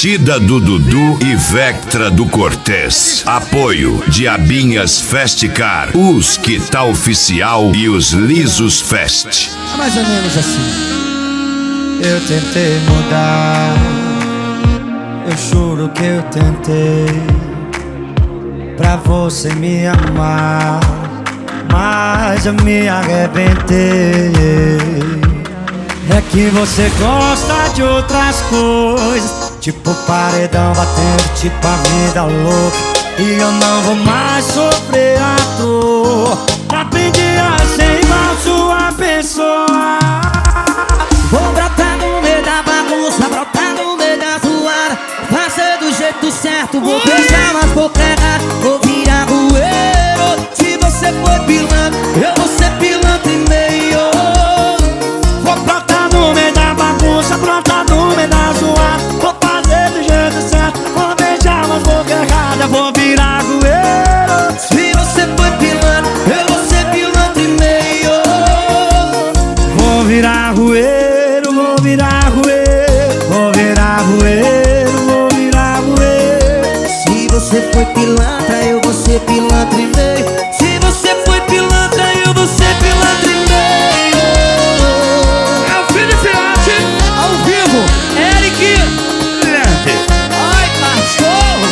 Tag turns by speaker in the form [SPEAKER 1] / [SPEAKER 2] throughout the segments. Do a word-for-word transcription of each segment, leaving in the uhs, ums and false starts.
[SPEAKER 1] Batida do Dudu e Vectra do Cortez. Apoio Diabinhas Festcar, os que tá oficial e os Lisos Fest.
[SPEAKER 2] É mais ou menos assim. Eu tentei mudar, eu juro que eu tentei, pra você me amar, mas eu me arrebentei. É que você gosta de outras coisas, tipo paredão batendo, tipo a vida louca. E eu não vou mais sofrer à toa. Aprendi a ser igual sua pessoa.
[SPEAKER 3] Vou brotar no meio da bagunça, brotar no meio da zoada, fazer do jeito certo, vou beijar nas bocas erradas, vou virar rueiro. Se você for pilantra, eu vou ser pilantra e meio.
[SPEAKER 2] Vou brotar no meio da bagunça, brotar no meio da zoada, vou fazer do jeito certo, vou beijar nas bocas erradas, vou virar rueiro.
[SPEAKER 3] Se você for pilantra, eu vou ser pilantra e meio.
[SPEAKER 2] Vou virar rueiro, vou virar rueiro, vou virar rueiro, vou virar rueiro.
[SPEAKER 3] Se você for pilantra, eu vou ser pilantra e meio. Se você for pilantra, eu vou ser pilantra e meio.
[SPEAKER 2] É o Felipe Arte,
[SPEAKER 3] Ao vivo, Eric. Ai, cachorro.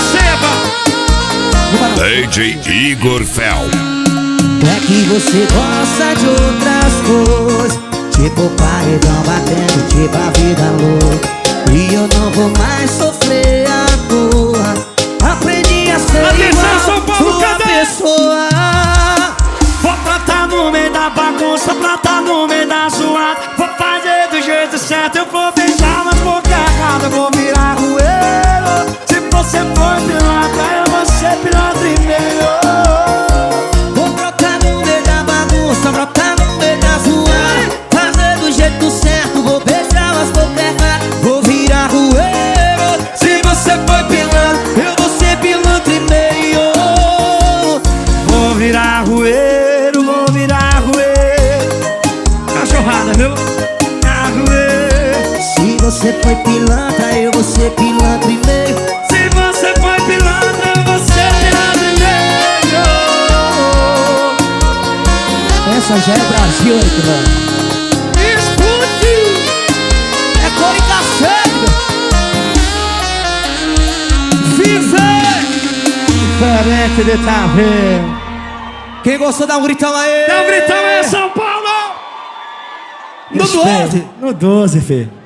[SPEAKER 2] receba.
[SPEAKER 1] D J Igor Fel.
[SPEAKER 3] É que você gosta de outras coisas, tipo paredão batendo, tipo a vida louca. E eu não vou mais sofrer à toa. Aprendi a ser
[SPEAKER 2] Atenção,
[SPEAKER 3] igual
[SPEAKER 2] São Paulo,
[SPEAKER 3] sua
[SPEAKER 2] cadê?
[SPEAKER 3] pessoa.
[SPEAKER 2] Vou brotar no meio da bagunça, brotar no meio da zoada, vou fazer do jeito certo, eu vou beijar nas bocas erradas, vou virar rueiro. Se você for pilantra, eu vou ser pilantra e meio.
[SPEAKER 3] Vou brotar no meio da bagunça, brotar no meio da zoada, fazer do jeito certo, vou beijar as bocas erradas, vou virar rueiro. Se você for pilantra, eu vou ser pilantra e meio.
[SPEAKER 2] Vou virar rueiro, vou virar rueiro. Cachorrada, viu? Virar rueiro.
[SPEAKER 3] Se você foi pilantra, eu vou ser pilantra e meio.
[SPEAKER 2] Se você for pilantra, eu vou ser pilantra e meio.
[SPEAKER 3] Essa já é Brasil, hein, mano?
[SPEAKER 2] Escute!
[SPEAKER 3] É cor e cacete!
[SPEAKER 2] Vive! Diferente de tá vendo.
[SPEAKER 3] Quem gostou, dá um gritão aí!
[SPEAKER 2] Dá um gritão aí, São Paulo! No
[SPEAKER 3] Respeito.
[SPEAKER 2] doze! No doze, filho.